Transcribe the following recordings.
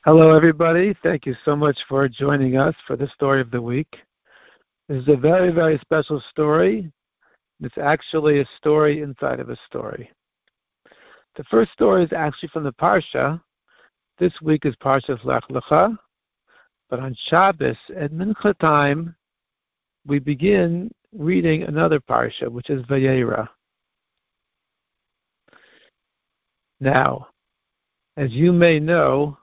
Hello, everybody. Thank you so much for joining us for the story of the week. This is a very, very special story. It's actually a story inside of a story. The first story is actually from the Parsha. This week is Parsha Lech Lecha, but on Shabbos at Mincha time, we begin reading another Parsha, which is Vayera. Now, as you may know,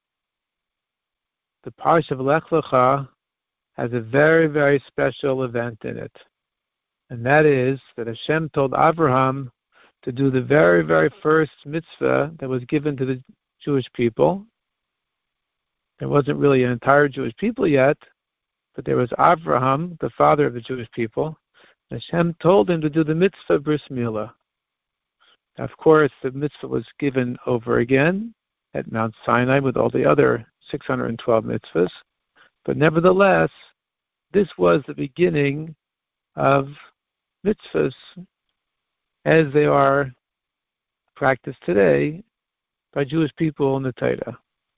the Parsha of Lech Lecha has a very, very special event in it. And that is that Hashem told Abraham to do the very, very first mitzvah that was given to the Jewish people. There wasn't really an entire Jewish people yet, but there was Abraham, the father of the Jewish people. Hashem told him to do the mitzvah Bris Milah. Of course, the mitzvah was given over again at Mount Sinai with all the other 612 mitzvahs. But nevertheless, this was the beginning of mitzvahs as they are practiced today by Jewish people in the Torah.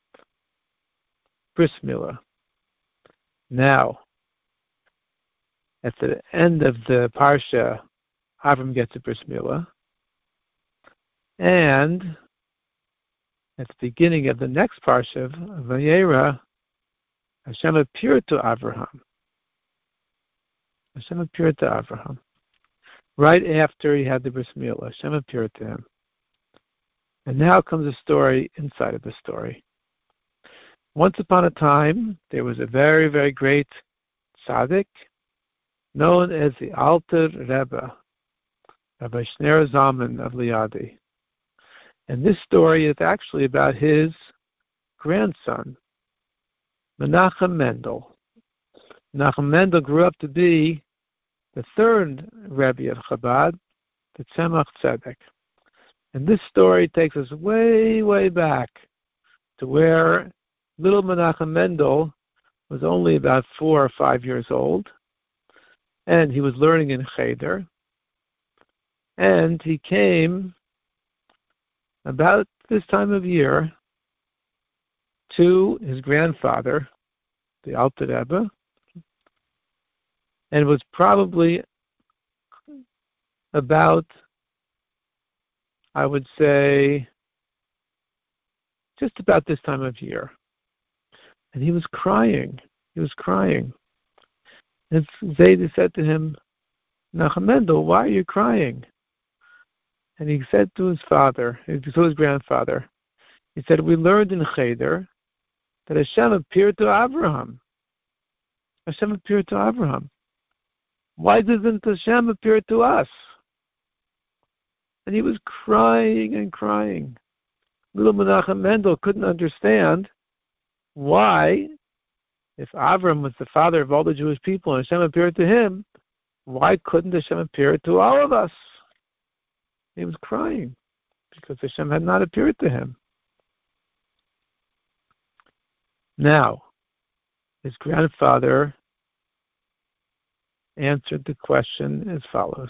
Bris Milah. Now, at the end of the Parsha, Avram gets a Bris Milah. And at the beginning of the next Parsha of Vayera, Hashem appeared to Abraham. Hashem appeared to Abraham. Right after he had the Bris Milah, Hashem appeared to him. And now comes a story inside of the story. Once upon a time, there was a very, very great tzaddik known as the Alter Rebbe, Rabbi Shneur Zalman of Liadi. And this story is actually about his grandson, Menachem Mendel. Menachem Mendel grew up to be the third Rebbe of Chabad, the Tzemach Tzedek. And this story takes us way, way back to where little Menachem Mendel was only about 4 or 5 years old, and he was learning in Cheder, and he came about this time of year to his grandfather, the Alter Rebbe, and was probably about, I would say, just about this time of year. And he was crying. He was crying. And Zayda said to him, Menachem Mendel, why are you crying? And he said to his father, to his grandfather, he said, we learned in Cheder that Hashem appeared to Abraham. Hashem appeared to Abraham. Why doesn't Hashem appear to us? And he was crying and crying. Little Menachem Mendel couldn't understand why, if Abraham was the father of all the Jewish people and Hashem appeared to him, why couldn't Hashem appear to all of us? He was crying because Hashem had not appeared to him. Now, his grandfather answered the question as follows.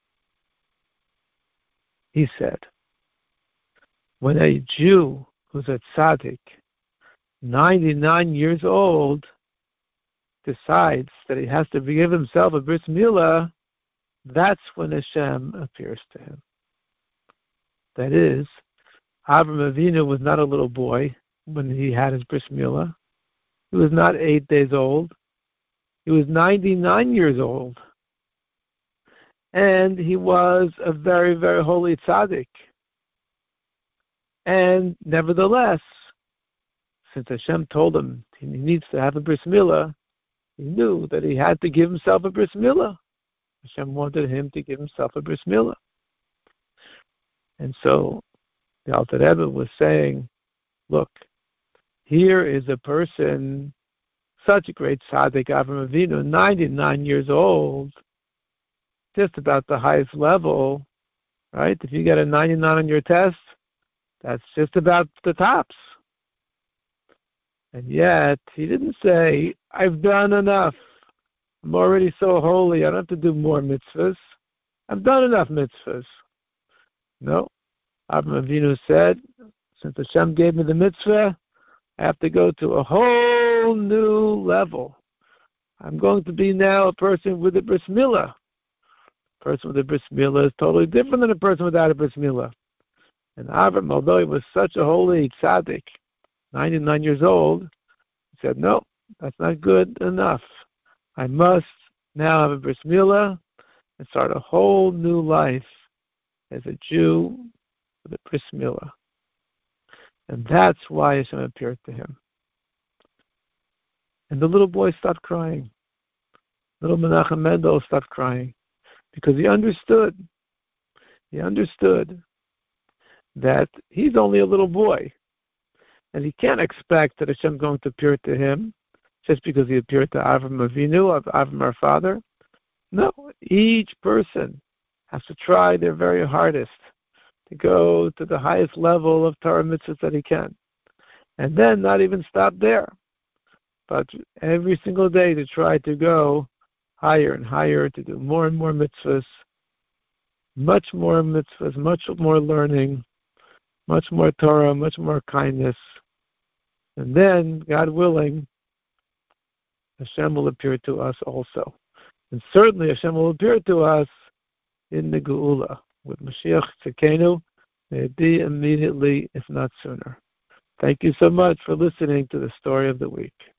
He said, when a Jew who's a tzaddik, 99 years old, decides that he has to give himself a bris milah, that's when Hashem appears to him. That is, Avraham Avinu was not a little boy when he had his bris milah. He was not 8 days old. He was 99 years old. And he was a very, very holy tzaddik. And nevertheless, since Hashem told him he needs to have a bris milah, he knew that he had to give himself a bris milah. Hashem wanted him to give himself a bris milah. And so the Alter Rebbe was saying, look, here is a person, such a great tzaddik, Avraham Avinu, 99 years old, just about the highest level, right? If you get a 99 on your test, that's just about the tops. And yet, he didn't say, I've done enough. I'm already so holy, I don't have to do more mitzvahs. I've done enough mitzvahs. No. Avraham Avinu said, since Hashem gave me the mitzvah, I have to go to a whole new level. I'm going to be now a person with a bris milah. A person with a bris milah is totally different than a person without a bris milah. And Avram, although he was such a holy tzaddik, 99 years old, he said, no, that's not good enough. I must now have a bris milah and start a whole new life as a Jew with a bris milah. And that's why Hashem appeared to him. And the little boy stopped crying. Little Menachem Mendel stopped crying because he understood. He understood that he's only a little boy. And he can't expect that Hashem is going to appear to him just because he appeared to Avram Avinu, Avram our father. No, each person has to try their very hardest to go to the highest level of Torah mitzvahs that he can. And then not even stop there, but every single day to try to go higher and higher, to do more and more mitzvahs, much more learning, much more Torah, much more kindness. And then, God willing, Hashem will appear to us also. And certainly Hashem will appear to us in the Geula with Mashiach Tzidkenu. May it be immediately, if not sooner. Thank you so much for listening to the story of the week.